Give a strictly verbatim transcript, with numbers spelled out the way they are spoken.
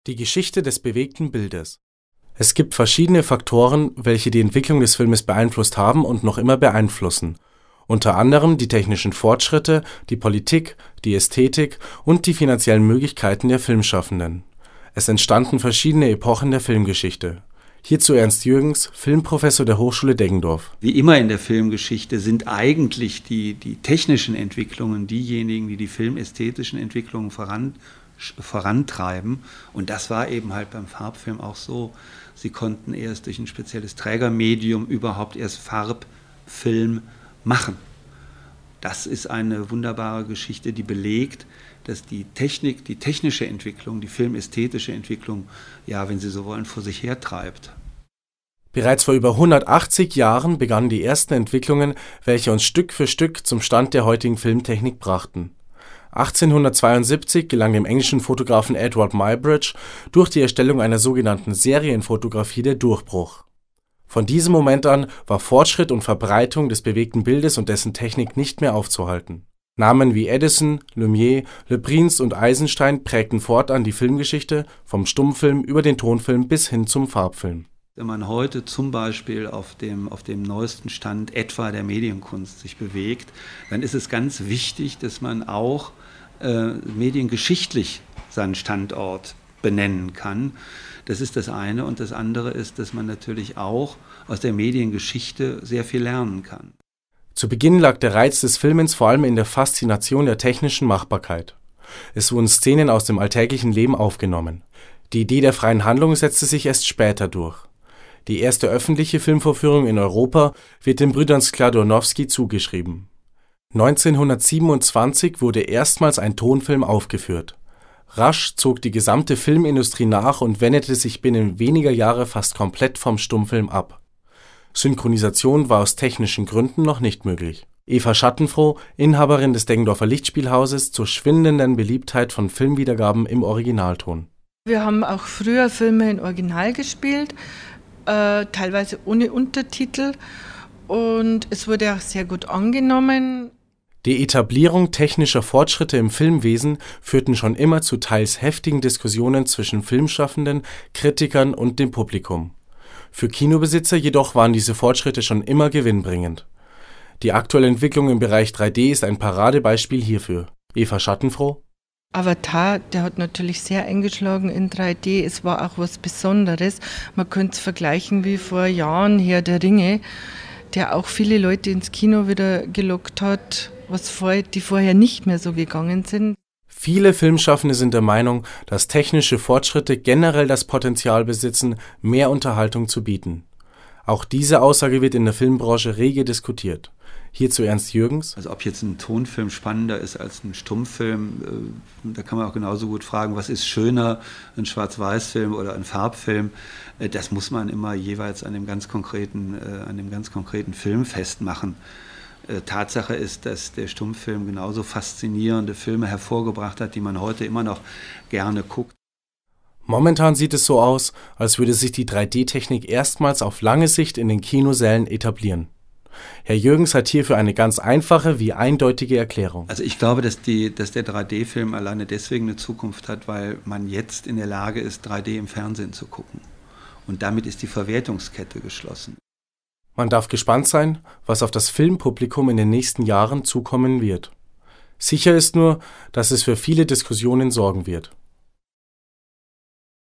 Die Geschichte des bewegten Bildes. Es gibt verschiedene Faktoren, welche die Entwicklung des Filmes beeinflusst haben und noch immer beeinflussen. Unter anderem die technischen Fortschritte, die Politik, die Ästhetik und die finanziellen Möglichkeiten der Filmschaffenden. Es entstanden verschiedene Epochen der Filmgeschichte. Hierzu Ernst Jürgens, Filmprofessor der Hochschule Deggendorf. Wie immer in der Filmgeschichte sind eigentlich die, die technischen Entwicklungen diejenigen, die die filmästhetischen Entwicklungen voran, vorantreiben. Und das war eben halt beim Farbfilm auch so. Sie konnten erst durch ein spezielles Trägermedium überhaupt erst Farbfilm machen. Das ist eine wunderbare Geschichte, die belegt, dass die Technik, die technische Entwicklung, die filmästhetische Entwicklung, ja, wenn Sie so wollen, vor sich hertreibt. Bereits vor über hundertachtzig Jahren begannen die ersten Entwicklungen, welche uns Stück für Stück zum Stand der heutigen Filmtechnik brachten. achtzehnhundertzweiundsiebzig gelang dem englischen Fotografen Edward Muybridge durch die Erstellung einer sogenannten Serienfotografie der Durchbruch. Von diesem Moment an war Fortschritt und Verbreitung des bewegten Bildes und dessen Technik nicht mehr aufzuhalten. Namen wie Edison, Lumière, Le Prince und Eisenstein prägten fortan die Filmgeschichte, vom Stummfilm über den Tonfilm bis hin zum Farbfilm. Wenn man heute zum Beispiel auf dem, auf dem neuesten Stand etwa der Medienkunst sich bewegt, dann ist es ganz wichtig, dass man auch äh, mediengeschichtlich seinen Standort benennen kann. Das ist das eine. Und das andere ist, dass man natürlich auch aus der Mediengeschichte sehr viel lernen kann. Zu Beginn lag der Reiz des Filmens vor allem in der Faszination der technischen Machbarkeit. Es wurden Szenen aus dem alltäglichen Leben aufgenommen. Die Idee der freien Handlung setzte sich erst später durch. Die erste öffentliche Filmvorführung in Europa wird den Brüdern Skladanowsky zugeschrieben. neunzehnhundertsiebenundzwanzig wurde erstmals ein Tonfilm aufgeführt. Rasch zog die gesamte Filmindustrie nach und wendete sich binnen weniger Jahre fast komplett vom Stummfilm ab. Synchronisation war aus technischen Gründen noch nicht möglich. Eva Schattenfroh, Inhaberin des Deggendorfer Lichtspielhauses, zur schwindenden Beliebtheit von Filmwiedergaben im Originalton. Wir haben auch früher Filme in Original gespielt, äh, teilweise ohne Untertitel, und es wurde auch sehr gut angenommen. Die Etablierung technischer Fortschritte im Filmwesen führten schon immer zu teils heftigen Diskussionen zwischen Filmschaffenden, Kritikern und dem Publikum. Für Kinobesitzer jedoch waren diese Fortschritte schon immer gewinnbringend. Die aktuelle Entwicklung im Bereich drei D ist ein Paradebeispiel hierfür. Eva Schattenfroh. Avatar, der hat natürlich sehr eingeschlagen in drei D. Es war auch was Besonderes. Man könnte es vergleichen wie vor Jahren Herr der Ringe, der auch viele Leute ins Kino wieder gelockt hat, was vor, die vorher nicht mehr so gegangen sind. Viele Filmschaffende sind der Meinung, dass technische Fortschritte generell das Potenzial besitzen, mehr Unterhaltung zu bieten. Auch diese Aussage wird in der Filmbranche rege diskutiert. Hierzu Ernst Jürgens. Also ob jetzt ein Tonfilm spannender ist als ein Stummfilm, äh, da kann man auch genauso gut fragen, was ist schöner, ein Schwarz-Weiß-Film oder ein Farbfilm. Äh, das muss man immer jeweils an dem ganz konkreten, äh, an dem ganz konkreten Film festmachen. Tatsache ist, dass der Stummfilm genauso faszinierende Filme hervorgebracht hat, die man heute immer noch gerne guckt. Momentan sieht es so aus, als würde sich die drei D-Technik erstmals auf lange Sicht in den Kinosälen etablieren. Herr Jürgens hat hierfür eine ganz einfache wie eindeutige Erklärung. Also ich glaube, dass, die, dass der drei D-Film alleine deswegen eine Zukunft hat, weil man jetzt in der Lage ist, drei D im Fernsehen zu gucken. Und damit ist die Verwertungskette geschlossen. Man darf gespannt sein, was auf das Filmpublikum in den nächsten Jahren zukommen wird. Sicher ist nur, dass es für viele Diskussionen sorgen wird.